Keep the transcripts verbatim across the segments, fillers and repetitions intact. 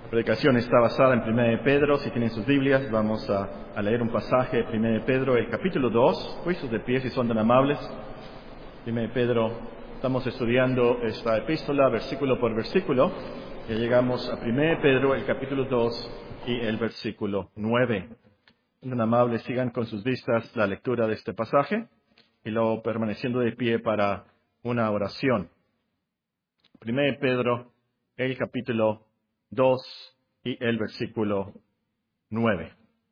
La predicación está basada en primera de Pedro. Si tienen sus Biblias, vamos a, a leer un pasaje de primera de Pedro, el capítulo dos. Puestos de pie si son tan amables. primera de Pedro, estamos estudiando esta epístola versículo por versículo. Ya llegamos a primera de Pedro, el capítulo dos y el versículo nueve. Si son tan amables, sigan con sus vistas la lectura de este pasaje y luego permaneciendo de pie para una oración. primera de Pedro, el capítulo dos y el versículo nueve.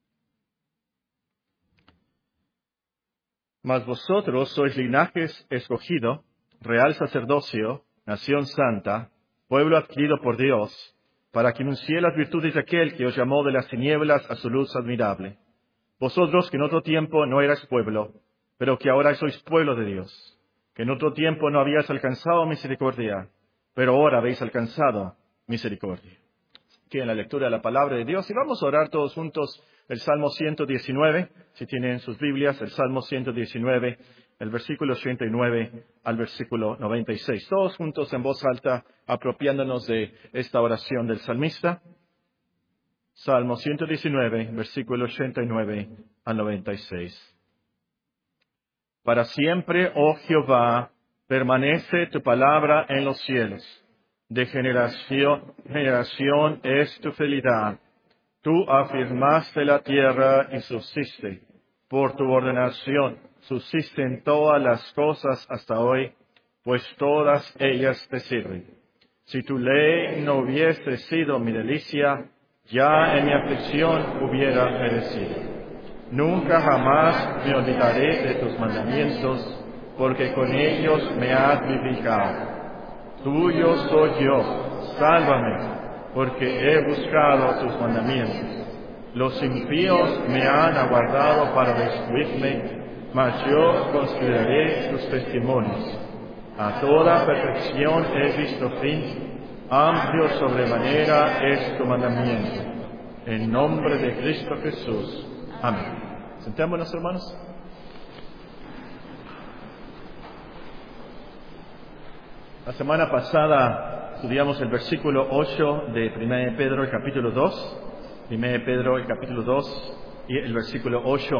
Mas vosotros sois linaje escogido, real sacerdocio, nación santa, pueblo adquirido por Dios, para que anunciéis las virtudes de aquel que os llamó de las tinieblas a su luz admirable. Vosotros que en otro tiempo no erais pueblo, pero que ahora sois pueblo de Dios, que en otro tiempo no habíais alcanzado misericordia, pero ahora habéis alcanzado misericordia. Aquí en la lectura de la palabra de Dios, y vamos a orar todos juntos el Salmo ciento diecinueve, si tienen sus Biblias, el Salmo ciento diecinueve, el versículo ochenta y nueve al versículo noventa y seis. Todos juntos en voz alta, apropiándonos de esta oración del salmista. Salmo ciento diecinueve, versículo ochenta y nueve al noventa y seis. Para siempre, oh Jehová, permanece tu palabra en los cielos. De generación en generación es tu fidelidad. Tú afirmaste la tierra y subsiste. Por tu ordenación subsisten todas las cosas hasta hoy, pues todas ellas te sirven. Si tu ley no hubiese sido mi delicia, ya en mi aflicción hubiera perecido. Nunca jamás me olvidaré de tus mandamientos, porque con ellos me has vivificado. Tuyo soy yo, sálvame, porque he buscado tus mandamientos. Los impíos me han aguardado para destruirme, mas yo consideraré tus testimonios. A toda perfección he visto fin, amplio sobremanera es tu mandamiento. En nombre de Cristo Jesús. Amén. Sentémonos, hermanos. La semana pasada estudiamos el versículo ocho de primera de Pedro, el capítulo dos. primera de Pedro, el capítulo dos y el versículo ocho.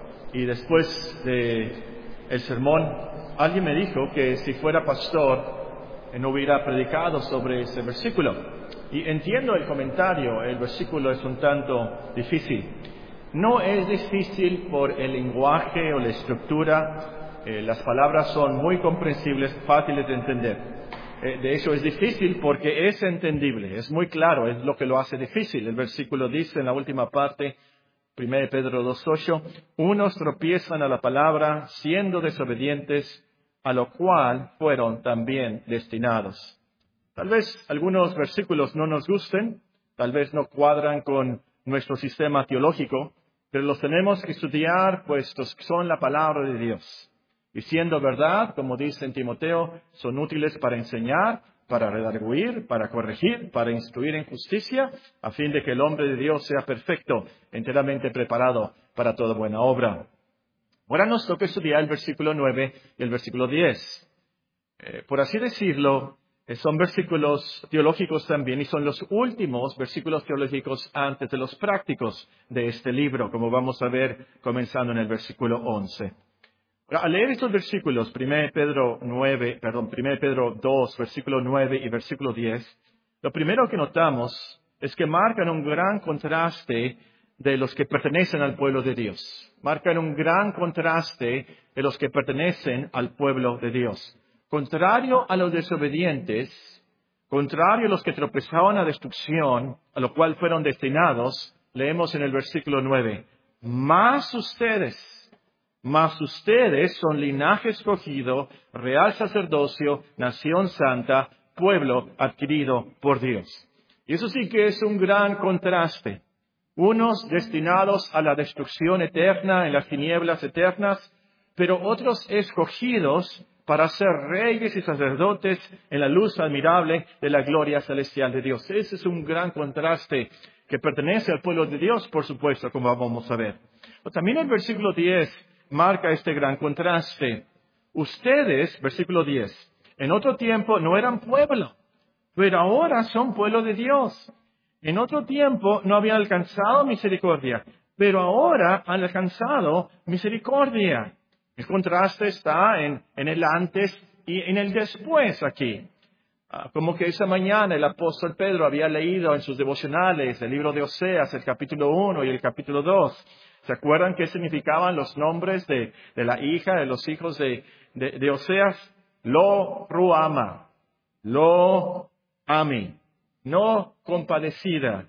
Y después de el sermón, alguien me dijo que si fuera pastor, no hubiera predicado sobre ese versículo. Y entiendo el comentario, el versículo es un tanto difícil. No es difícil por el lenguaje o la estructura. Eh, las palabras son muy comprensibles, fáciles de entender. De hecho, es difícil porque es entendible, es muy claro, es lo que lo hace difícil. El versículo dice en la última parte, primera de Pedro dos ocho, unos tropiezan a la palabra siendo desobedientes, a lo cual fueron también destinados. Tal vez algunos versículos no nos gusten, tal vez no cuadran con nuestro sistema teológico, pero los tenemos que estudiar, puestos que son la palabra de Dios. Y siendo verdad, como dice en Timoteo, son útiles para enseñar, para redarguir, para corregir, para instruir en justicia, a fin de que el hombre de Dios sea perfecto, enteramente preparado para toda buena obra. Ahora nos toca estudiar el versículo nueve y el versículo diez. Eh, por así decirlo, eh, son versículos teológicos también y son los últimos versículos teológicos antes de los prácticos de este libro, como vamos a ver comenzando en el versículo once. Al leer estos versículos, primera de Pedro nueve, perdón, primera de Pedro dos, versículo nueve y versículo diez, lo primero que notamos es que marcan un gran contraste de los que pertenecen al pueblo de Dios. Marcan un gran contraste de los que pertenecen al pueblo de Dios. Contrario a los desobedientes, contrario a los que tropezaban a destrucción, a lo cual fueron destinados, leemos en el versículo nueve, más ustedes, Mas ustedes son linaje escogido, real sacerdocio, nación santa, pueblo adquirido por Dios. Y eso sí que es un gran contraste. Unos destinados a la destrucción eterna, en las tinieblas eternas, pero otros escogidos para ser reyes y sacerdotes en la luz admirable de la gloria celestial de Dios. Ese es un gran contraste que pertenece al pueblo de Dios, por supuesto, como vamos a ver. Pero también el versículo diez marca este gran contraste. Ustedes, versículo diez, en otro tiempo no eran pueblo, pero ahora son pueblo de Dios. En otro tiempo no habían alcanzado misericordia, pero ahora han alcanzado misericordia. El contraste está en, en el antes y en el después aquí. Ah, como que esa mañana el apóstol Pedro había leído en sus devocionales el libro de Oseas, el capítulo uno y el capítulo dos. ¿Se acuerdan qué significaban los nombres de, de la hija, de los hijos de, de, de Oseas? Lo Ruama, Lo Ami, no compadecida,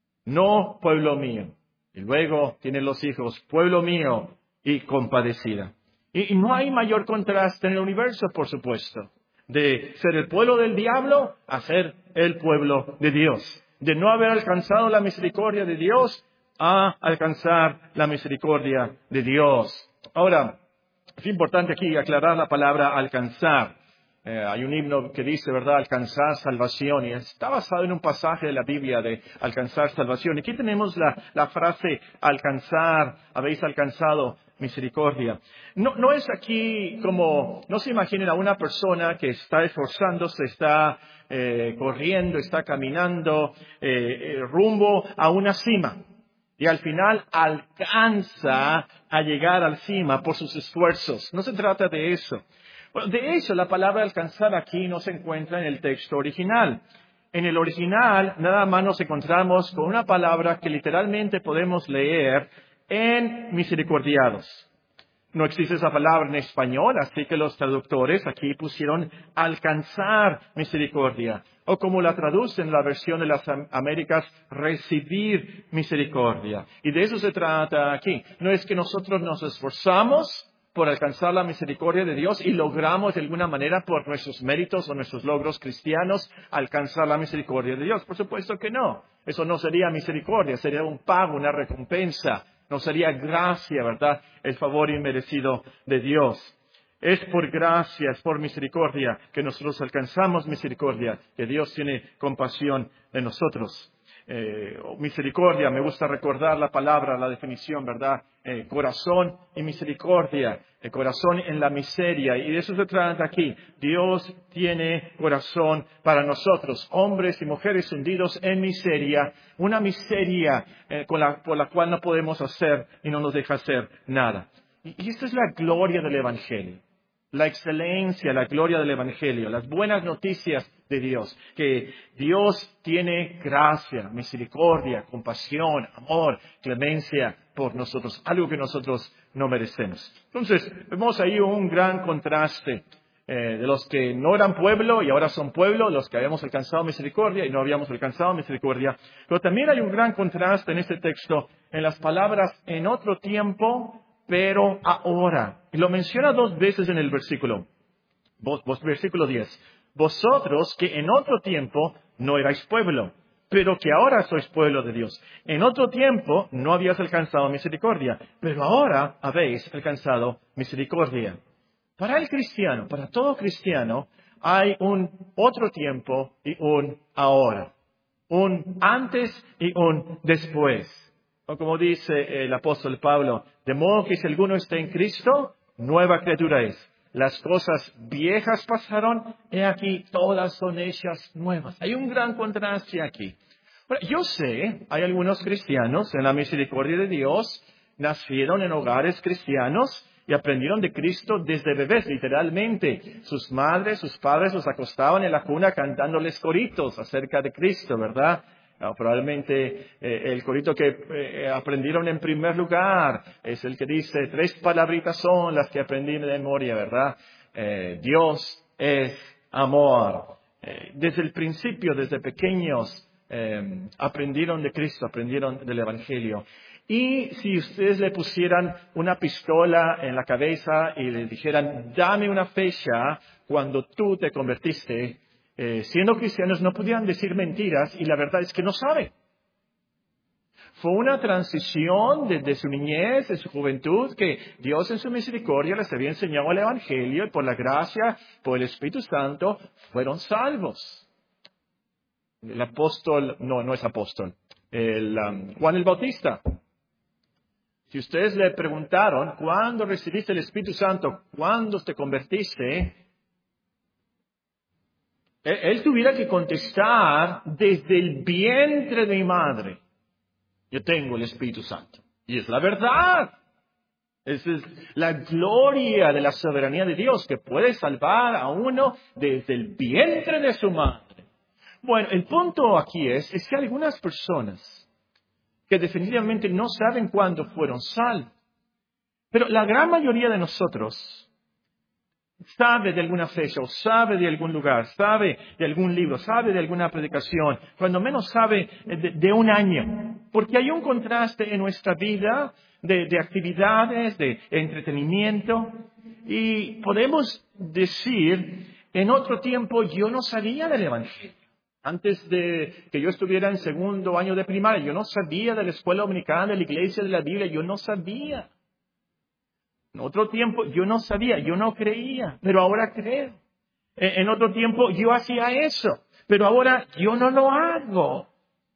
no pueblo mío. Y luego tienen los hijos, pueblo mío y compadecida. Y, y no hay mayor contraste en el universo, por supuesto, de ser el pueblo del diablo a ser el pueblo de Dios. De no haber alcanzado la misericordia de Dios a alcanzar la misericordia de Dios. Ahora, es importante aquí aclarar la palabra alcanzar. Eh, hay un himno que dice, ¿verdad?, alcanzar salvación, y está basado en un pasaje de la Biblia de alcanzar salvación. Y aquí tenemos la, la frase alcanzar, habéis alcanzado misericordia. No, no es aquí como, no se imaginen a una persona que está esforzándose, está eh, corriendo, está caminando eh, eh, rumbo a una cima. Y al final alcanza a llegar al cima por sus esfuerzos. No se trata de eso. Bueno, de hecho, la palabra alcanzar aquí no se encuentra en el texto original. En el original, nada más nos encontramos con una palabra que literalmente podemos leer en misericordiados. No existe esa palabra en español, así que los traductores aquí pusieron alcanzar misericordia. O como la traducen en la versión de las Américas, recibir misericordia. Y de eso se trata aquí. No es que nosotros nos esforzamos por alcanzar la misericordia de Dios y logramos de alguna manera por nuestros méritos o nuestros logros cristianos alcanzar la misericordia de Dios. Por supuesto que no. Eso no sería misericordia, sería un pago, una recompensa. No sería gracia, ¿verdad?, el favor inmerecido de Dios. Es por gracia, es por misericordia que nosotros alcanzamos misericordia, que Dios tiene compasión de nosotros. Eh, misericordia, me gusta recordar la palabra, la definición, ¿verdad? Eh, corazón y misericordia, el corazón en la miseria, y de eso se trata aquí. Dios tiene corazón para nosotros, hombres y mujeres hundidos en miseria, una miseria eh, con la, por la cual no podemos hacer y no nos deja hacer nada. Y, y esta es la gloria del Evangelio. La excelencia, la gloria del Evangelio, las buenas noticias de Dios, que Dios tiene gracia, misericordia, compasión, amor, clemencia por nosotros, algo que nosotros no merecemos. Entonces, vemos ahí un gran contraste eh, de los que no eran pueblo y ahora son pueblo, los que habíamos alcanzado misericordia y no habíamos alcanzado misericordia. Pero también hay un gran contraste en este texto, en las palabras en otro tiempo, pero ahora. Y lo menciona dos veces en el versículo, vos, vos, versículo diez. Vosotros que en otro tiempo no erais pueblo, pero que ahora sois pueblo de Dios. En otro tiempo no habías alcanzado misericordia, pero ahora habéis alcanzado misericordia. Para el cristiano, para todo cristiano, hay un otro tiempo y un ahora. Un antes y un después. O como dice el apóstol Pablo, de modo que si alguno está en Cristo, nueva criatura es. Las cosas viejas pasaron, y aquí todas son hechas nuevas. Hay un gran contraste aquí. Bueno, yo sé, hay algunos cristianos en la misericordia de Dios, nacieron en hogares cristianos y aprendieron de Cristo desde bebés, literalmente. Sus madres, sus padres los acostaban en la cuna cantándoles coritos acerca de Cristo, ¿verdad? No, probablemente eh, el corito que eh, aprendieron en primer lugar es el que dice, tres palabritas son las que aprendí de memoria, ¿verdad? Eh, Dios es amor. Eh, desde el principio, desde pequeños, eh, aprendieron de Cristo, aprendieron del Evangelio. Y si ustedes le pusieran una pistola en la cabeza y le dijeran, dame una fecha cuando tú te convertiste, Eh, siendo cristianos no podían decir mentiras y la verdad es que no saben. Fue una transición desde su niñez, de su juventud, que Dios en su misericordia les había enseñado el Evangelio y por la gracia, por el Espíritu Santo, fueron salvos. El apóstol, no, no es apóstol, el um, Juan el Bautista. Si ustedes le preguntaron, ¿cuándo recibiste el Espíritu Santo? ¿Cuándo te convertiste? Él, él tuviera que contestar desde el vientre de mi madre. Yo tengo el Espíritu Santo. Y es la verdad. Esa es la gloria de la soberanía de Dios, que puede salvar a uno desde el vientre de su madre. Bueno, el punto aquí es, es que hay algunas personas que definitivamente no saben cuándo fueron salvos. Pero la gran mayoría de nosotros sabe de alguna fecha, o sabe de algún lugar, sabe de algún libro, sabe de alguna predicación, cuando menos sabe de, de un año. Porque hay un contraste en nuestra vida de, de actividades, de entretenimiento, y podemos decir, en otro tiempo yo no sabía del Evangelio. Antes de que yo estuviera en segundo año de primaria, yo no sabía de la escuela dominical, de la iglesia, de la Biblia, yo no sabía. En otro tiempo yo no sabía, yo no creía, pero ahora creo. En, en otro tiempo yo hacía eso, pero ahora yo no lo hago.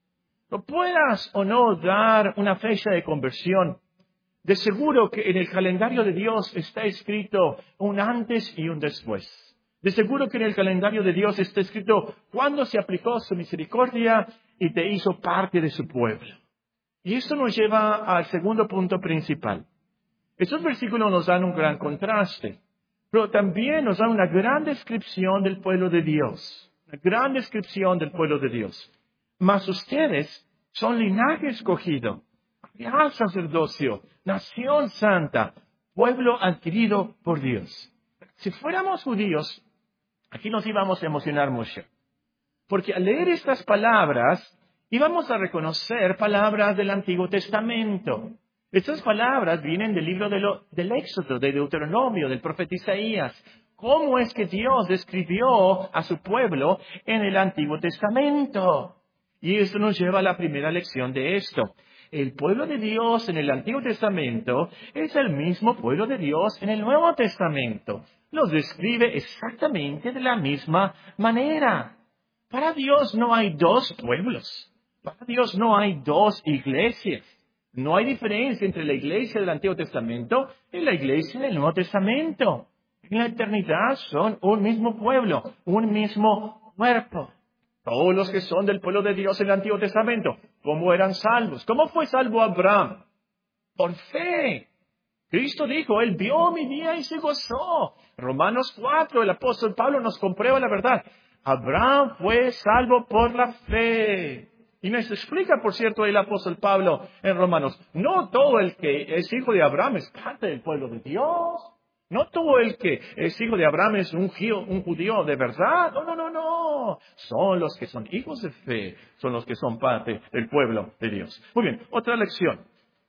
No puedas o no dar una fecha de conversión. De seguro que en el calendario de Dios está escrito un antes y un después. De seguro que en el calendario de Dios está escrito cuándo se aplicó su misericordia y te hizo parte de su pueblo. Y esto nos lleva al segundo punto principal. Estos versículos nos dan un gran contraste, pero también nos dan una gran descripción del pueblo de Dios. Una gran descripción del pueblo de Dios. Mas ustedes son linaje escogido, real sacerdocio, nación santa, pueblo adquirido por Dios. Si fuéramos judíos, aquí nos íbamos a emocionar mucho. Porque al leer estas palabras, íbamos a reconocer palabras del Antiguo Testamento. Estas palabras vienen del libro de lo, del Éxodo, de Deuteronomio, del profeta Isaías. ¿Cómo es que Dios describió a su pueblo en el Antiguo Testamento? Y esto nos lleva a la primera lección de esto. El pueblo de Dios en el Antiguo Testamento es el mismo pueblo de Dios en el Nuevo Testamento. Los describe exactamente de la misma manera. Para Dios no hay dos pueblos. Para Dios no hay dos iglesias. No hay diferencia entre la iglesia del Antiguo Testamento y la iglesia del Nuevo Testamento. En la eternidad son un mismo pueblo, un mismo cuerpo. Todos los que son del pueblo de Dios en el Antiguo Testamento, ¿cómo eran salvos? ¿Cómo fue salvo Abraham? Por fe. Cristo dijo, Él vio mi día y se gozó. Romanos cuatro, el apóstol Pablo nos comprueba la verdad. Abraham fue salvo por la fe. Y nos explica, por cierto, el apóstol Pablo en Romanos, no todo el que es hijo de Abraham es parte del pueblo de Dios. No todo el que es hijo de Abraham es un judío, un judío de verdad. No, no, no, no. Son los que son hijos de fe, son los que son parte del pueblo de Dios. Muy bien, otra lección.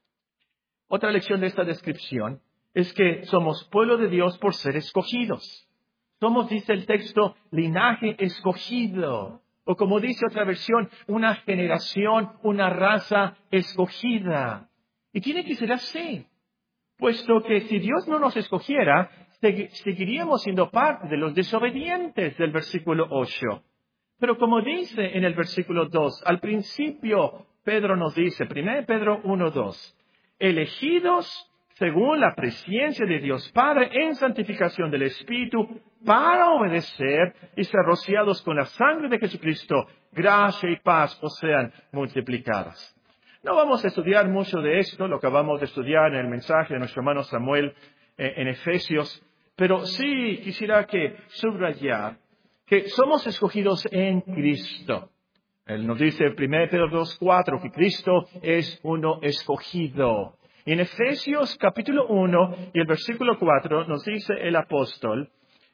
Otra lección de esta descripción es que somos pueblo de Dios por ser escogidos. Somos, dice el texto, linaje escogido. O como dice otra versión, una generación, una raza escogida. Y tiene que ser así. Puesto que si Dios no nos escogiera, seguiríamos siendo parte de los desobedientes del versículo ocho. Pero como dice en el versículo dos, al principio Pedro nos dice, primero Pedro uno dos, elegidos según la presciencia de Dios Padre en santificación del Espíritu, para obedecer y ser rociados con la sangre de Jesucristo, gracia y paz os sean multiplicadas. No vamos a estudiar mucho de esto, lo acabamos de estudiar en el mensaje de nuestro hermano Samuel eh, en Efesios, pero sí quisiera que subrayar que somos escogidos en Cristo. Él nos dice en primero Pedro dos cuatro que Cristo es uno escogido. Y en Efesios capítulo uno y el versículo cuatro nos dice el apóstol,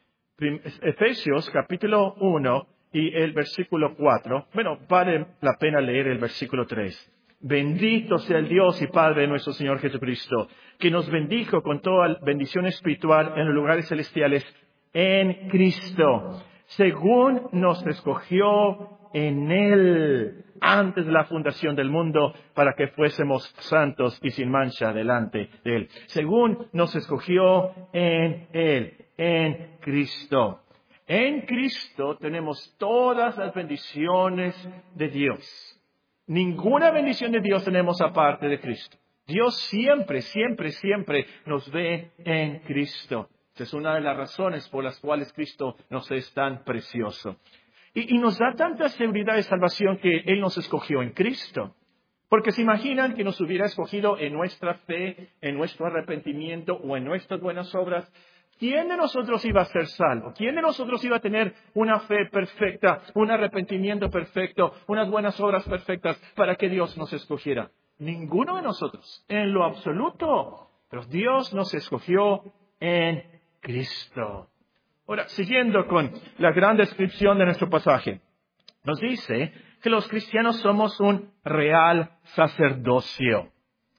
Efesios capítulo uno y el versículo cuatro, bueno, vale la pena leer el versículo tres. Bendito sea el Dios y Padre de nuestro Señor Jesucristo, que nos bendijo con toda bendición espiritual en los lugares celestiales en Cristo, según nos escogió en Él antes de la fundación del mundo, para que fuésemos santos y sin mancha delante de Él. Según nos escogió en Él, en Cristo. En Cristo tenemos todas las bendiciones de Dios. Ninguna bendición de Dios tenemos aparte de Cristo. Dios siempre, siempre, siempre nos ve en Cristo. Esa es una de las razones por las cuales Cristo nos es tan precioso. Y, y nos da tanta seguridad de salvación que Él nos escogió en Cristo. Porque se imaginan que nos hubiera escogido en nuestra fe, en nuestro arrepentimiento o en nuestras buenas obras. ¿Quién de nosotros iba a ser salvo? ¿Quién de nosotros iba a tener una fe perfecta, un arrepentimiento perfecto, unas buenas obras perfectas para que Dios nos escogiera? Ninguno de nosotros, en lo absoluto. Pero Dios nos escogió en Cristo. Ahora, siguiendo con la gran descripción de nuestro pasaje, nos dice que los cristianos somos un real sacerdocio.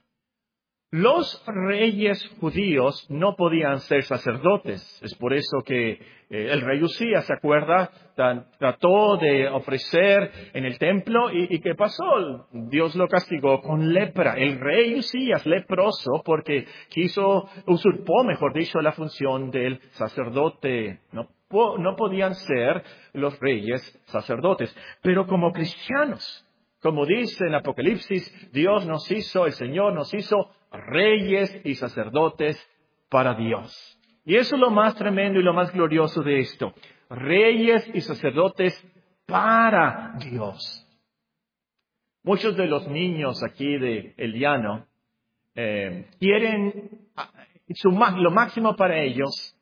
Los reyes judíos no podían ser sacerdotes. Es por eso que eh, el rey Usías, ¿se acuerda? Tan, trató de ofrecer en el templo y, y ¿qué pasó? Dios lo castigó con lepra. El rey Usías, leproso, porque quiso, usurpó, mejor dicho, la función del sacerdote. No, no podían ser los reyes sacerdotes. Pero como cristianos, como dice en Apocalipsis, Dios nos hizo, el Señor nos hizo reyes y sacerdotes para Dios. Y eso es lo más tremendo y lo más glorioso de esto. Reyes y sacerdotes para Dios. Muchos de los niños aquí de El Llano eh, quieren, su, lo máximo para ellos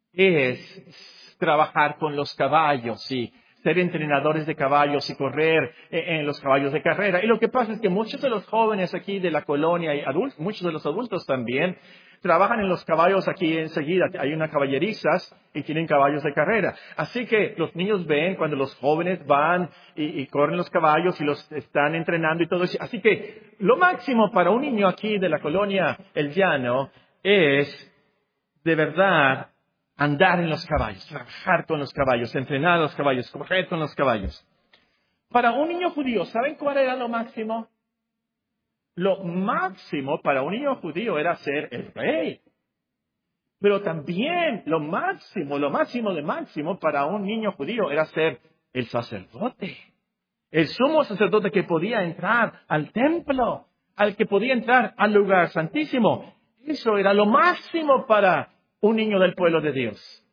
es trabajar con los caballos y ser entrenadores de caballos y correr en los caballos de carrera. Y lo que pasa es que muchos de los jóvenes aquí de la colonia y adultos, muchos de los adultos también, trabajan en los caballos aquí enseguida. Hay unas caballerizas y tienen caballos de carrera. Así que los niños ven cuando los jóvenes van y, y corren los caballos y los están entrenando y todo eso. Así que lo máximo para un niño aquí de la colonia El Llano es, de verdad, andar en los caballos, trabajar con los caballos, entrenar a los caballos, correr con los caballos. Para un niño judío, ¿saben cuál era lo máximo? Lo máximo para un niño judío era ser el rey. Pero también lo máximo, lo máximo de máximo para un niño judío era ser el sacerdote. El sumo sacerdote que podía entrar al templo, al que podía entrar al lugar santísimo. Eso era lo máximo para un niño del pueblo de Dios.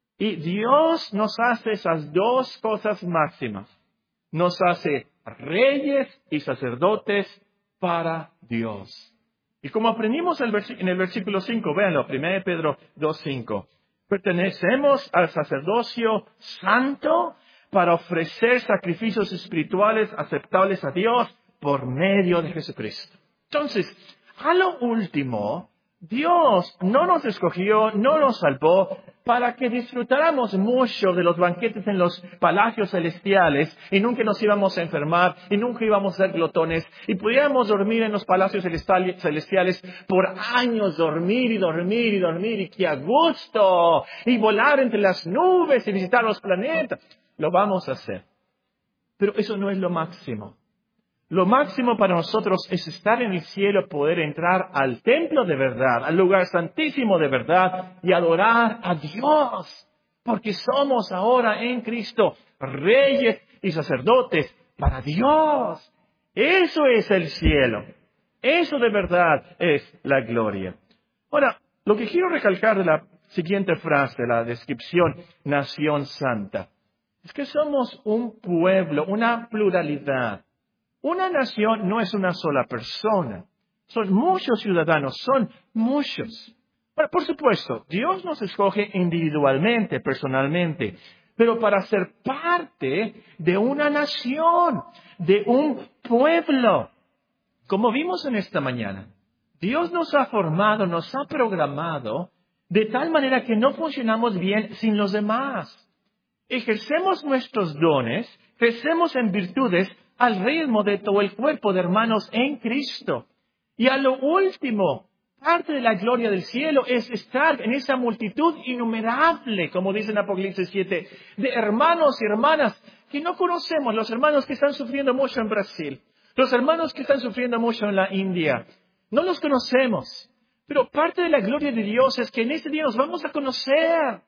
Y Dios nos hace esas dos cosas máximas. Nos hace reyes y sacerdotes para Dios. Y como aprendimos en el versículo cinco, véanlo, primera de Pedro dos cinco. Pertenecemos al sacerdocio santo para ofrecer sacrificios espirituales aceptables a Dios por medio de Jesucristo. Entonces, a lo último, Dios no nos escogió, no nos salvó para que disfrutáramos mucho de los banquetes en los palacios celestiales y nunca nos íbamos a enfermar y nunca íbamos a ser glotones y pudiéramos dormir en los palacios celestiales por años, dormir y dormir y dormir y que a gusto y volar entre las nubes y visitar los planetas. Lo vamos a hacer. Pero eso no es lo máximo. Lo máximo para nosotros es estar en el cielo, poder entrar al templo de verdad, al lugar santísimo de verdad y adorar a Dios. Porque somos ahora en Cristo reyes y sacerdotes para Dios. Eso es el cielo. Eso de verdad es la gloria. Ahora, lo que quiero recalcar de la siguiente frase, de la descripción nación santa, es que somos un pueblo, una pluralidad. Una nación no es una sola persona. Son muchos ciudadanos, son muchos. Bueno, por supuesto, Dios nos escoge individualmente, personalmente, pero para ser parte de una nación, de un pueblo. Como vimos en esta mañana, Dios nos ha formado, nos ha programado de tal manera que no funcionamos bien sin los demás. Ejercemos nuestros dones, crecemos en virtudes al ritmo de todo el cuerpo de hermanos en Cristo. Y a lo último, parte de la gloria del cielo es estar en esa multitud innumerable, como dice en Apocalipsis siete, de hermanos y hermanas que no conocemos, los hermanos que están sufriendo mucho en Brasil, los hermanos que están sufriendo mucho en la India. No los conocemos, pero parte de la gloria de Dios es que en este día nos vamos a conocer.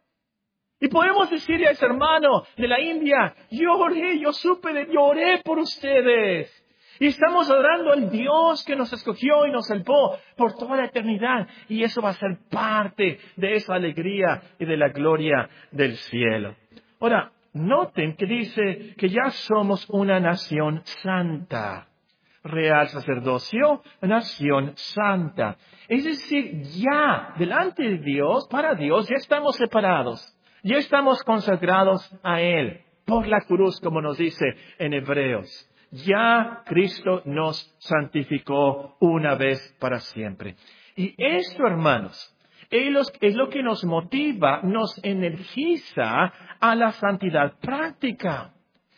Y podemos decirle a ese hermano de la India, yo oré, yo supe, de, yo oré por ustedes. Y estamos adorando al Dios que nos escogió y nos salvó por toda la eternidad. Y eso va a ser parte de esa alegría y de la gloria del cielo. Ahora, noten que dice que ya somos una nación santa. Real sacerdocio, nación santa. Es decir, ya delante de Dios, para Dios, ya estamos separados. Ya estamos consagrados a Él por la cruz, como nos dice en Hebreos. Ya Cristo nos santificó una vez para siempre. Y esto, hermanos, es lo que nos motiva, nos energiza a la santidad práctica.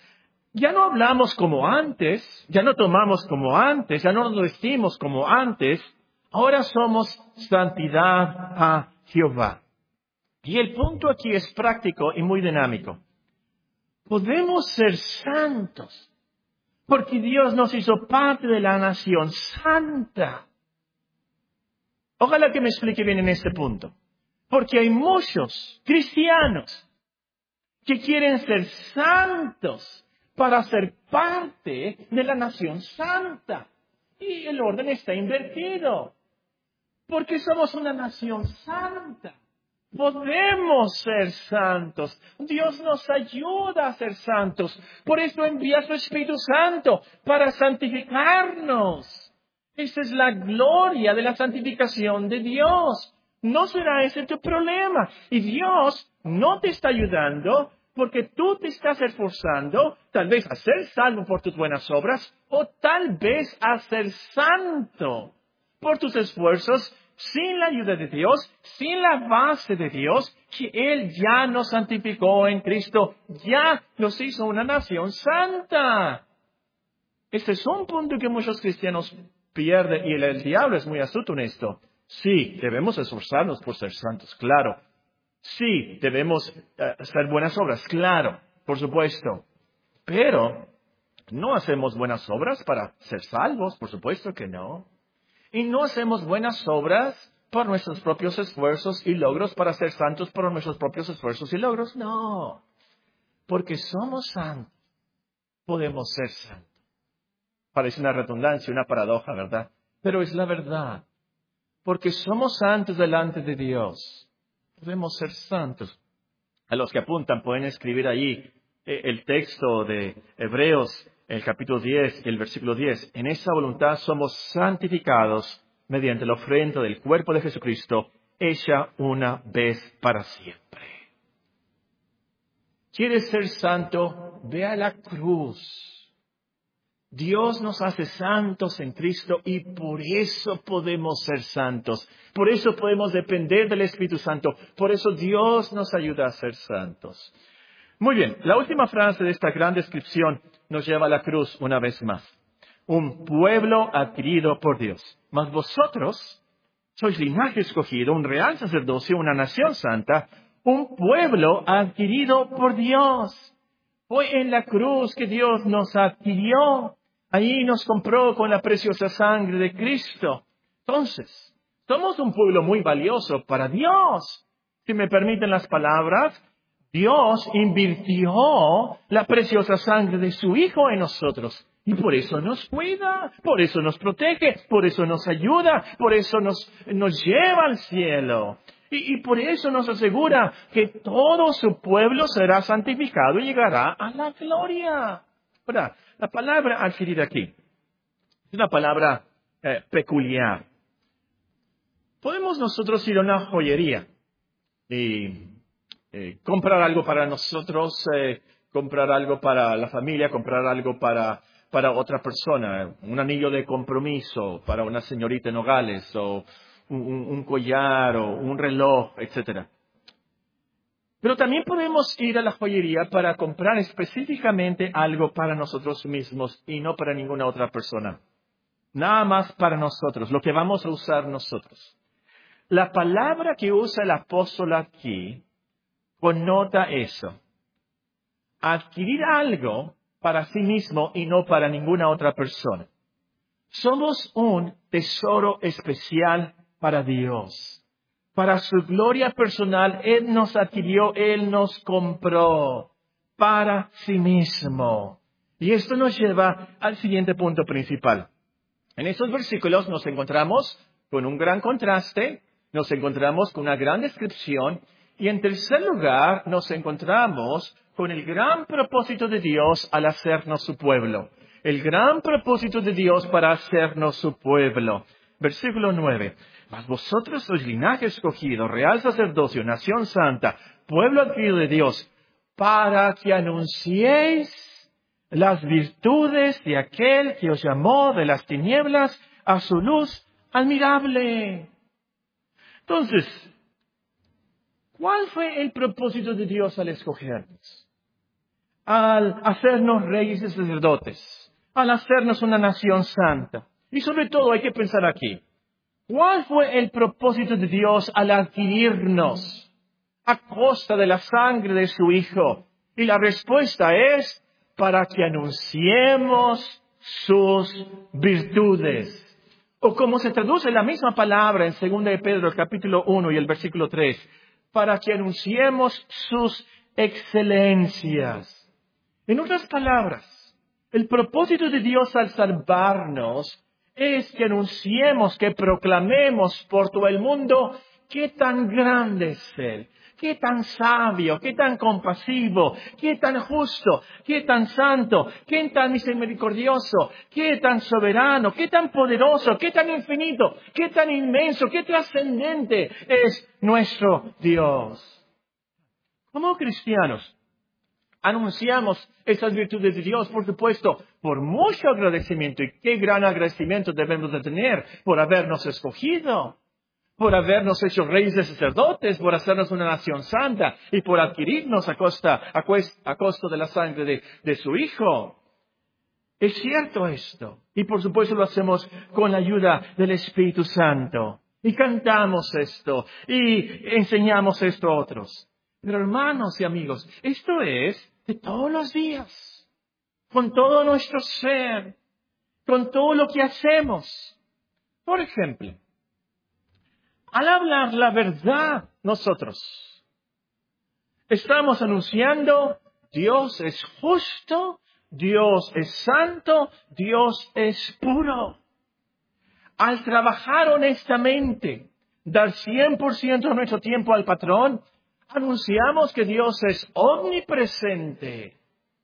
Ya no hablamos como antes, ya no tomamos como antes, ya no nos vestimos como antes. Ahora somos santidad a Jehová. Y el punto aquí es práctico y muy dinámico. Podemos ser santos porque Dios nos hizo parte de la nación santa. Ojalá que me explique bien en este punto. Porque hay muchos cristianos que quieren ser santos para ser parte de la nación santa. Y el orden está invertido. Porque somos una nación santa. Podemos ser santos. Dios nos ayuda a ser santos. Por eso envía su Espíritu Santo para santificarnos. Esa es la gloria de la santificación de Dios. No será ese tu problema. Y Dios no te está ayudando porque tú te estás esforzando, tal vez a ser salvo por tus buenas obras, o tal vez a ser santo por tus esfuerzos, sin la ayuda de Dios, sin la base de Dios, que Él ya nos santificó en Cristo, ya nos hizo una nación santa. Este es un punto que muchos cristianos pierden, y el, el diablo es muy astuto en esto. Sí, debemos esforzarnos por ser santos, claro. Sí, debemos uh, hacer buenas obras, claro, por supuesto. Pero no hacemos buenas obras para ser salvos, por supuesto que no. Y no hacemos buenas obras por nuestros propios esfuerzos y logros, para ser santos por nuestros propios esfuerzos y logros. No, porque somos santos, podemos ser santos. Parece una redundancia, una paradoja, ¿verdad? Pero es la verdad. Porque somos santos delante de Dios. Podemos ser santos. A los que apuntan pueden escribir ahí el texto de Hebreos, el capítulo diez y el versículo diez. En esa voluntad somos santificados mediante la ofrenda del cuerpo de Jesucristo, hecha una vez para siempre. ¿Quieres ser santo? Ve a la cruz. Dios nos hace santos en Cristo y por eso podemos ser santos. Por eso podemos depender del Espíritu Santo. Por eso Dios nos ayuda a ser santos. Muy bien, la última frase de esta gran descripción nos lleva a la cruz una vez más. Un pueblo adquirido por Dios. Mas vosotros sois linaje escogido, un real sacerdocio, una nación santa, un pueblo adquirido por Dios. Fue en la cruz que Dios nos adquirió. Ahí nos compró con la preciosa sangre de Cristo. Entonces, somos un pueblo muy valioso para Dios. Si me permiten las palabras, Dios invirtió la preciosa sangre de su Hijo en nosotros. Y por eso nos cuida, por eso nos protege, por eso nos ayuda, por eso nos, nos lleva al cielo. Y, y por eso nos asegura que todo su pueblo será santificado y llegará a la gloria. Ahora, la palabra adquirir aquí es una palabra eh, peculiar. Podemos nosotros ir a una joyería y eh, comprar algo para nosotros, eh, comprar algo para la familia, comprar algo para, para otra persona, un anillo de compromiso para una señorita en Nogales, o un, un collar, o un reloj, etcétera. Pero también podemos ir a la joyería para comprar específicamente algo para nosotros mismos y no para ninguna otra persona. Nada más para nosotros, lo que vamos a usar nosotros. La palabra que usa el apóstol aquí connota eso. Adquirir algo para sí mismo y no para ninguna otra persona. Somos un tesoro especial para Dios. Para su gloria personal, Él nos adquirió, Él nos compró para sí mismo. Y esto nos lleva al siguiente punto principal. En estos versículos nos encontramos con un gran contraste, nos encontramos con una gran descripción, y en tercer lugar nos encontramos con el gran propósito de Dios al hacernos su pueblo. El gran propósito de Dios para hacernos su pueblo. Versículo nueve. Mas vosotros sois linaje escogido, real sacerdocio, nación santa, pueblo adquirido de Dios, para que anunciéis las virtudes de aquel que os llamó de las tinieblas a su luz admirable. Entonces, ¿cuál fue el propósito de Dios al escogernos? Al hacernos reyes y sacerdotes, al hacernos una nación santa. Y sobre todo hay que pensar aquí, ¿cuál fue el propósito de Dios al adquirirnos a costa de la sangre de su Hijo? Y la respuesta es, para que anunciemos sus virtudes. O como se traduce la misma palabra en segunda de Pedro, el capítulo uno y el versículo tres, para que anunciemos sus excelencias. En otras palabras, el propósito de Dios al salvarnos es que anunciemos, que proclamemos por todo el mundo qué tan grande es Él, qué tan sabio, qué tan compasivo, qué tan justo, qué tan santo, qué tan misericordioso, qué tan soberano, qué tan poderoso, qué tan infinito, qué tan inmenso, qué trascendente es nuestro Dios. Como cristianos, anunciamos esas virtudes de Dios, por supuesto, por mucho agradecimiento. Y qué gran agradecimiento debemos de tener por habernos escogido, por habernos hecho reyes de sacerdotes, por hacernos una nación santa y por adquirirnos a costa, a, cuest, a costa de la sangre de, de su Hijo. Es cierto esto. Y por supuesto lo hacemos con la ayuda del Espíritu Santo. Y cantamos esto. Y enseñamos esto a otros. Pero hermanos y amigos, esto es de todos los días. Con todo nuestro ser. Con todo lo que hacemos. Por ejemplo, al hablar la verdad nosotros, estamos anunciando Dios es justo, Dios es santo, Dios es puro. Al trabajar honestamente, dar cien por ciento de nuestro tiempo al patrón, anunciamos que Dios es omnipresente.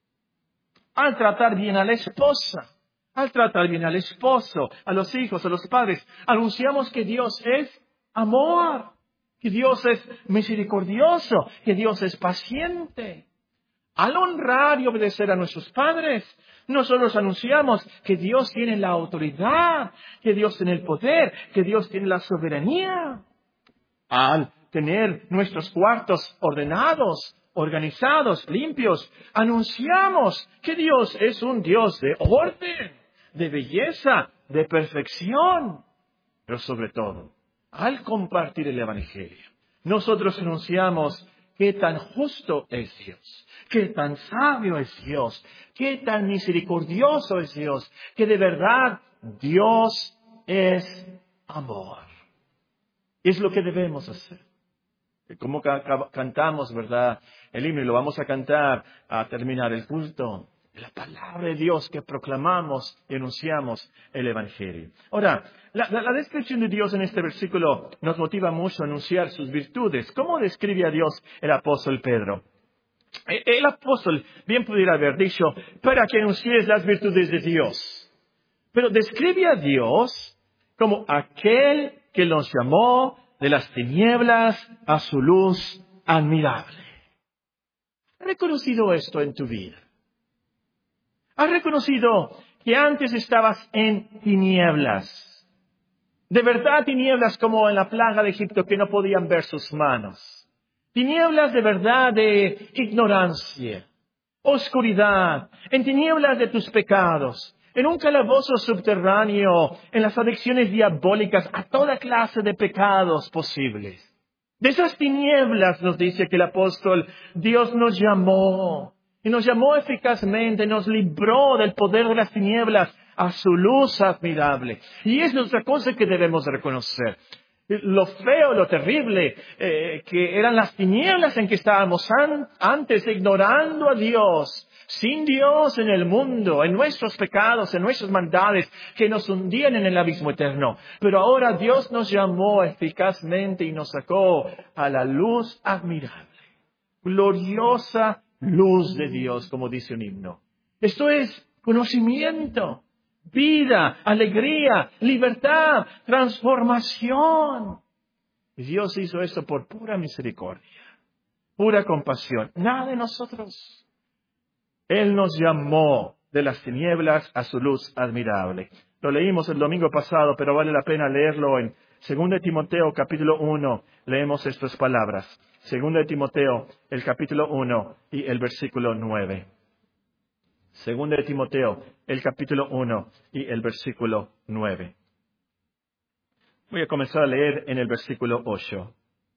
Al tratar bien a la esposa, al tratar bien al esposo, a los hijos, a los padres, anunciamos que Dios es amor, que Dios es misericordioso, que Dios es paciente. Al honrar y obedecer a nuestros padres, nosotros anunciamos que Dios tiene la autoridad, que Dios tiene el poder, que Dios tiene la soberanía. Al tener nuestros cuartos ordenados, organizados, limpios, anunciamos que Dios es un Dios de orden, de belleza, de perfección. Pero sobre todo, al compartir el Evangelio, nosotros anunciamos qué tan justo es Dios, qué tan sabio es Dios, qué tan misericordioso es Dios, que de verdad Dios es amor. Es lo que debemos hacer. Como ca- cantamos, ¿verdad? El himno, y lo vamos a cantar a terminar el culto. La palabra de Dios que proclamamos y anunciamos el Evangelio. Ahora, la, la, la descripción de Dios en este versículo nos motiva mucho a anunciar sus virtudes. ¿Cómo describe a Dios el apóstol Pedro? El apóstol bien pudiera haber dicho, para que anuncies las virtudes de Dios. Pero describe a Dios como aquel que los llamó de las tinieblas a su luz admirable. ¿Has reconocido esto en tu vida? ¿Has reconocido que antes estabas en tinieblas? De verdad tinieblas como en la plaga de Egipto que no podían ver sus manos. Tinieblas de verdad de ignorancia, oscuridad, en tinieblas de tus pecados, en un calabozo subterráneo, en las adicciones diabólicas a toda clase de pecados posibles. De esas tinieblas nos dice que el apóstol, Dios nos llamó. Y nos llamó eficazmente, nos libró del poder de las tinieblas a su luz admirable. Y es otra cosa que debemos reconocer. Lo feo, lo terrible, eh, que eran las tinieblas en que estábamos an- antes, ignorando a Dios, sin Dios en el mundo, en nuestros pecados, en nuestras maldades, que nos hundían en el abismo eterno. Pero ahora Dios nos llamó eficazmente y nos sacó a la luz admirable, gloriosa luz de Dios, como dice un himno. Esto es conocimiento, vida, alegría, libertad, transformación. Y Dios hizo esto por pura misericordia, pura compasión. Nada de nosotros. Él nos llamó de las tinieblas a su luz admirable. Lo leímos el domingo pasado, pero vale la pena leerlo en Segunda de Timoteo, capítulo uno. Leemos estas palabras. Segunda de Timoteo, el capítulo uno y el versículo nueve. Segunda de Timoteo, el capítulo uno y el versículo nueve. Voy a comenzar a leer en el versículo ocho.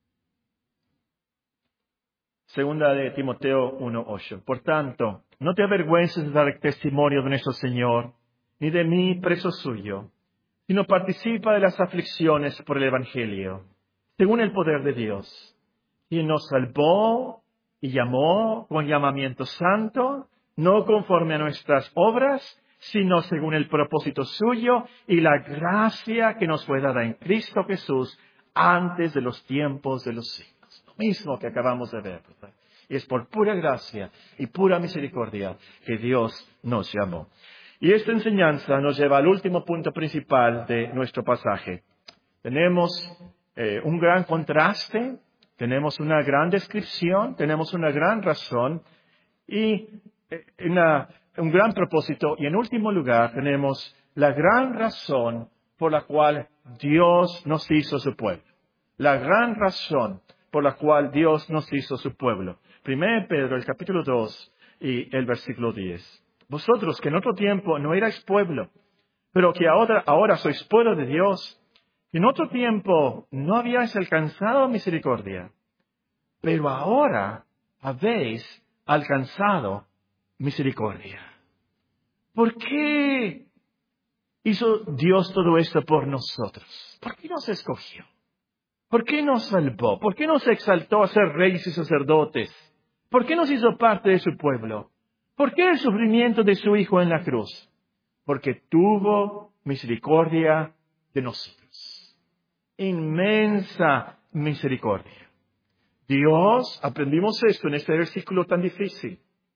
Segunda de Timoteo uno, ocho. Por tanto, no te avergüences de dar testimonio de nuestro Señor, ni de mí preso suyo, sino participa de las aflicciones por el Evangelio, según el poder de Dios, quien nos salvó y llamó con llamamiento santo, no conforme a nuestras obras, sino según el propósito suyo y la gracia que nos fue dada en Cristo Jesús antes de los tiempos de los siglos. Lo mismo que acabamos de ver, ¿verdad? Y es por pura gracia y pura misericordia que Dios nos llamó. Y esta enseñanza nos lleva al último punto principal de nuestro pasaje. Tenemos eh, un gran contraste, tenemos una gran descripción, tenemos una gran razón y eh, una, un gran propósito. Y en último lugar tenemos la gran razón por la cual Dios nos hizo su pueblo. La gran razón por la cual Dios nos hizo su pueblo. Primero Pedro, el capítulo dos y el versículo diez. Vosotros que en otro tiempo no erais pueblo, pero que ahora, ahora sois pueblo de Dios, que en otro tiempo no habíais alcanzado misericordia, pero ahora habéis alcanzado misericordia. ¿Por qué hizo Dios todo esto por nosotros? ¿Por qué nos escogió? ¿Por qué nos salvó? ¿Por qué nos exaltó a ser reyes y sacerdotes? ¿Por qué nos hizo parte de su pueblo? ¿Por qué el sufrimiento de su Hijo en la cruz? Porque tuvo misericordia de nosotros. Inmensa misericordia. Dios, aprendimos esto en este versículo tan difícil.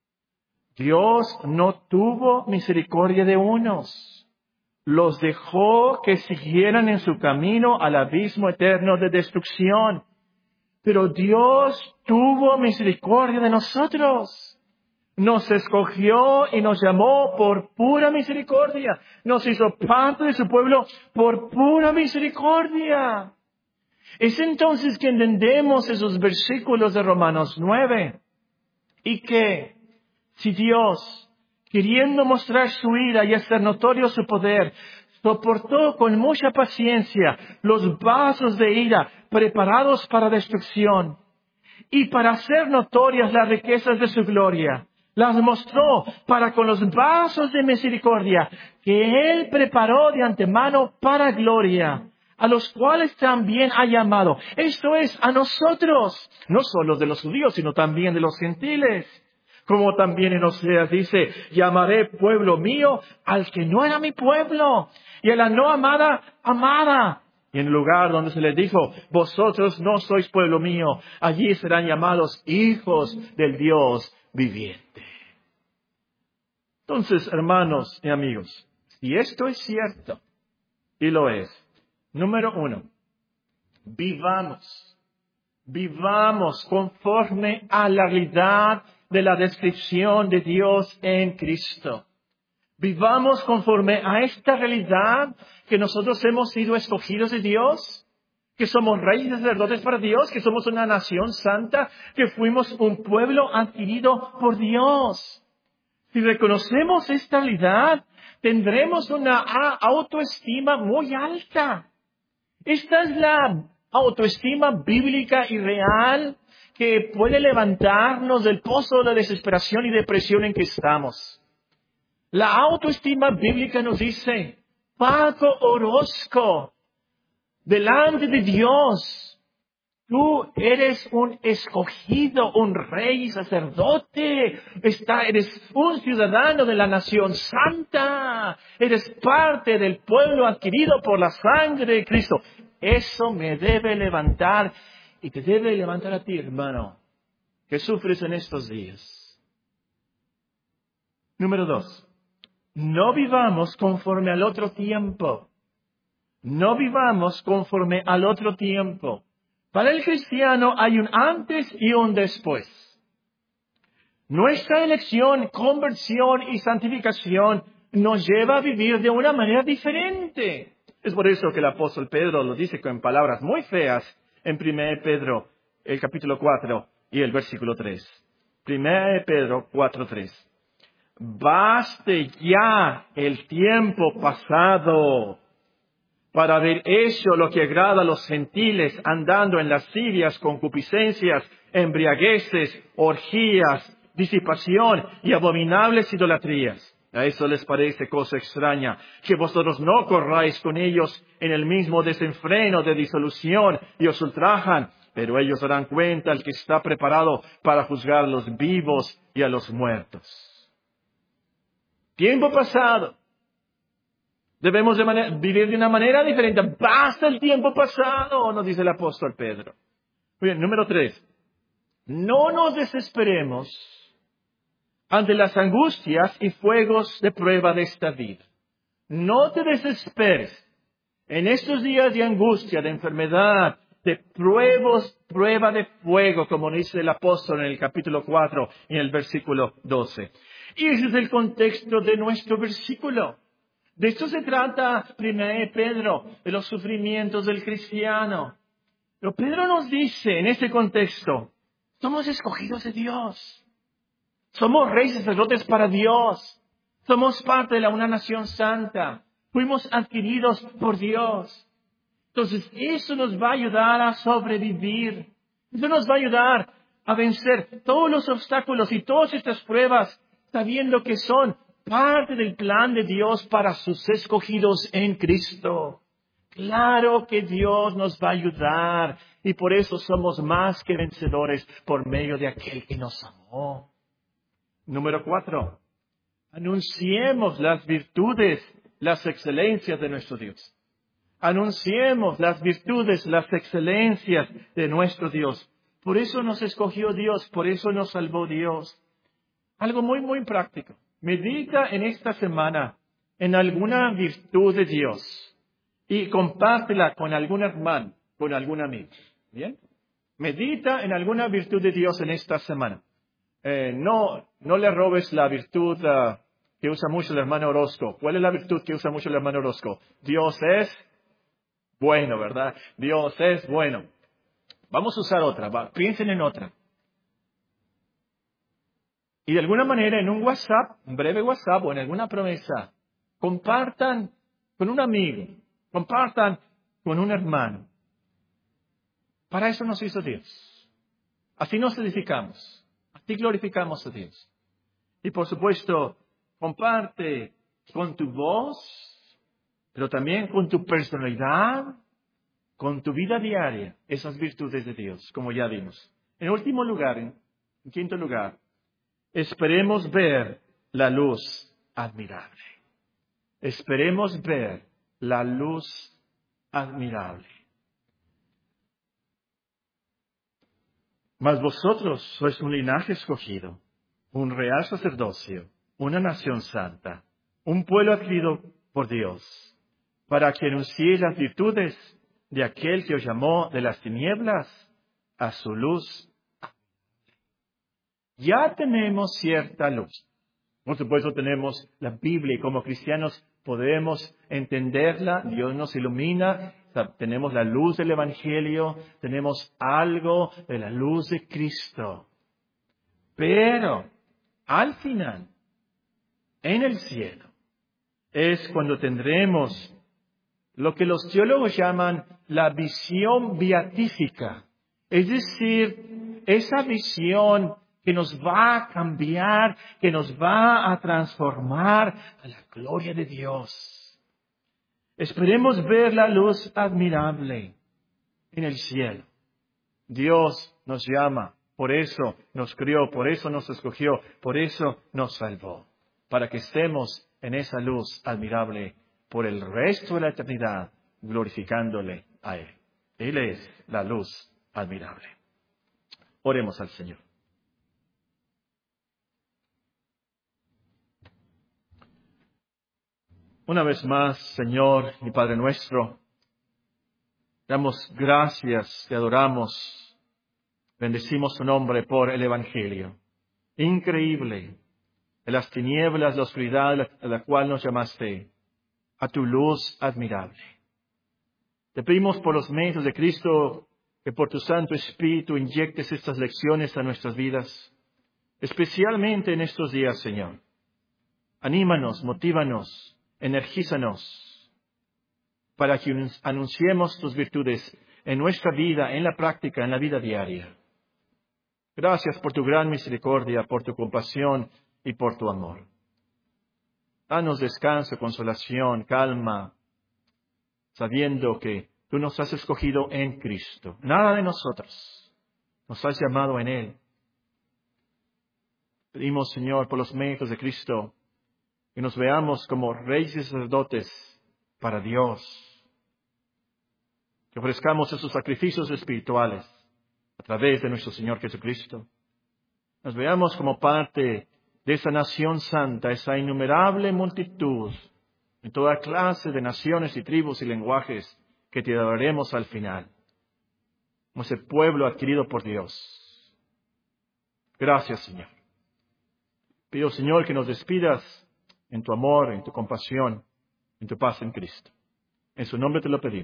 Dios no tuvo misericordia de unos. Los dejó que siguieran en su camino al abismo eterno de destrucción. Pero Dios tuvo misericordia de nosotros. Nos escogió y nos llamó por pura misericordia. Nos hizo parte de su pueblo por pura misericordia. Es entonces que entendemos esos versículos de Romanos nueve. Y que si Dios, queriendo mostrar su ira y hacer notorio su poder, soportó con mucha paciencia los vasos de ira preparados para destrucción, y para hacer notorias las riquezas de su gloria, las mostró para con los vasos de misericordia que Él preparó de antemano para gloria, a los cuales también ha llamado. Esto es, a nosotros, no solo de los judíos, sino también de los gentiles. Como también en Oseas dice, llamaré pueblo mío al que no era mi pueblo, y a la no amada, amada. Y en el lugar donde se les dijo, vosotros no sois pueblo mío, allí serán llamados hijos del Dios viviente. Entonces, hermanos y amigos, si esto es cierto, y lo es, número uno, vivamos, vivamos conforme a la realidad de la descripción de Dios en Cristo. Vivamos conforme a esta realidad que nosotros hemos sido escogidos de Dios, que somos reyes y sacerdotes para Dios, que somos una nación santa, que fuimos un pueblo adquirido por Dios. Si reconocemos esta realidad, tendremos una autoestima muy alta. Esta es la autoestima bíblica y real que puede levantarnos del pozo de la desesperación y depresión en que estamos. La autoestima bíblica nos dice, Paco Orozco, delante de Dios, tú eres un escogido, un rey, sacerdote, está, eres un ciudadano de la nación santa, eres parte del pueblo adquirido por la sangre de Cristo. Eso me debe levantar y te debe levantar a ti, hermano, que sufres en estos días. Número dos, no vivamos conforme al otro tiempo. No vivamos conforme al otro tiempo. Para el cristiano hay un antes y un después. Nuestra elección, conversión y santificación nos lleva a vivir de una manera diferente. Es por eso que el apóstol Pedro lo dice con palabras muy feas en primera de Pedro, el capítulo cuatro y el versículo tres. primera de Pedro cuatro tres. Baste ya el tiempo pasado para haber hecho lo que agrada a los gentiles, andando en lascivias, concupiscencias, embriagueces, orgías, disipación y abominables idolatrías. A eso les parece cosa extraña, que vosotros no corráis con ellos en el mismo desenfreno de disolución y os ultrajan, pero ellos darán cuenta al que está preparado para juzgar a los vivos y a los muertos. Tiempo pasado. Debemos de manera, vivir de una manera diferente. Basta el tiempo pasado, nos dice el apóstol Pedro. Muy bien, número tres. No nos desesperemos ante las angustias y fuegos de prueba de esta vida. No te desesperes en estos días de angustia, de enfermedad, de pruebas, prueba de fuego, como dice el apóstol en el capítulo cuatro y en el versículo doce. Y ese es el contexto de nuestro versículo. De esto se trata primera de Pedro, de los sufrimientos del cristiano. Pero Pedro nos dice en ese contexto, somos escogidos de Dios. Somos reyes y sacerdotes para Dios. Somos parte de la una nación santa. Fuimos adquiridos por Dios. Entonces, eso nos va a ayudar a sobrevivir. Eso nos va a ayudar a vencer todos los obstáculos y todas estas pruebas, sabiendo que son parte del plan de Dios para sus escogidos en Cristo. Claro que Dios nos va a ayudar y por eso somos más que vencedores por medio de aquel que nos amó. Número cuatro. Anunciemos las virtudes, las excelencias de nuestro Dios. Anunciemos las virtudes, las excelencias de nuestro Dios. Por eso nos escogió Dios, por eso nos salvó Dios. Algo muy, muy práctico. Medita en esta semana en alguna virtud de Dios y compártela con algún hermano, con algún amigo. ¿Bien? Medita en alguna virtud de Dios en esta semana. Eh, no, no le robes la virtud uh, que usa mucho el hermano Orozco. ¿Cuál es la virtud que usa mucho el hermano Orozco? Dios es bueno, ¿verdad? Dios es bueno. Vamos a usar otra. Va, piensen en otra. Y de alguna manera en un WhatsApp, un breve WhatsApp o en alguna promesa, compartan con un amigo, compartan con un hermano. Para eso nos hizo Dios. Así nos edificamos. Así glorificamos a Dios. Y por supuesto, comparte con tu voz, pero también con tu personalidad, con tu vida diaria, esas virtudes de Dios, como ya vimos. En último lugar, en, en quinto lugar, esperemos ver la luz admirable. Esperemos ver la luz admirable. Mas vosotros sois un linaje escogido, un real sacerdocio, una nación santa, un pueblo adquirido por Dios, para que anunciéis las virtudes de aquel que os llamó de las tinieblas a su luz. Ya tenemos cierta luz. Por supuesto tenemos la Biblia y como cristianos podemos entenderla. Dios nos ilumina. Tenemos la luz del Evangelio. Tenemos algo de la luz de Cristo. Pero al final, en el cielo, es cuando tendremos lo que los teólogos llaman la visión beatífica. Es decir, esa visión que nos va a cambiar, que nos va a transformar a la gloria de Dios. Esperemos ver la luz admirable en el cielo. Dios nos llama, por eso nos crió, por eso nos escogió, por eso nos salvó, para que estemos en esa luz admirable por el resto de la eternidad, glorificándole a Él. Él es la luz admirable. Oremos al Señor. Una vez más, Señor y Padre nuestro, damos gracias, te adoramos, bendecimos tu nombre por el Evangelio. Increíble, de las tinieblas, la oscuridad a la cual nos llamaste, a tu luz admirable. Te pedimos por los medios de Cristo que por tu Santo Espíritu inyectes estas lecciones a nuestras vidas, especialmente en estos días, Señor. Anímanos, motívanos, energízanos para que anunciemos tus virtudes en nuestra vida, en la práctica, en la vida diaria. Gracias por tu gran misericordia, por tu compasión y por tu amor. Danos descanso, consolación, calma, sabiendo que tú nos has escogido en Cristo. Nada de nosotros. Nos has llamado en Él. Pedimos, Señor, por los méritos de Cristo, que nos veamos como reyes y sacerdotes para Dios. Que ofrezcamos esos sacrificios espirituales a través de nuestro Señor Jesucristo. Nos veamos como parte de esa nación santa, esa innumerable multitud, en toda clase de naciones y tribus y lenguajes que te adoraremos al final, como ese pueblo adquirido por Dios. Gracias, Señor. Pido, Señor, que nos despidas en tu amor, en tu compasión, en tu paz en Cristo. En su nombre te lo pedimos.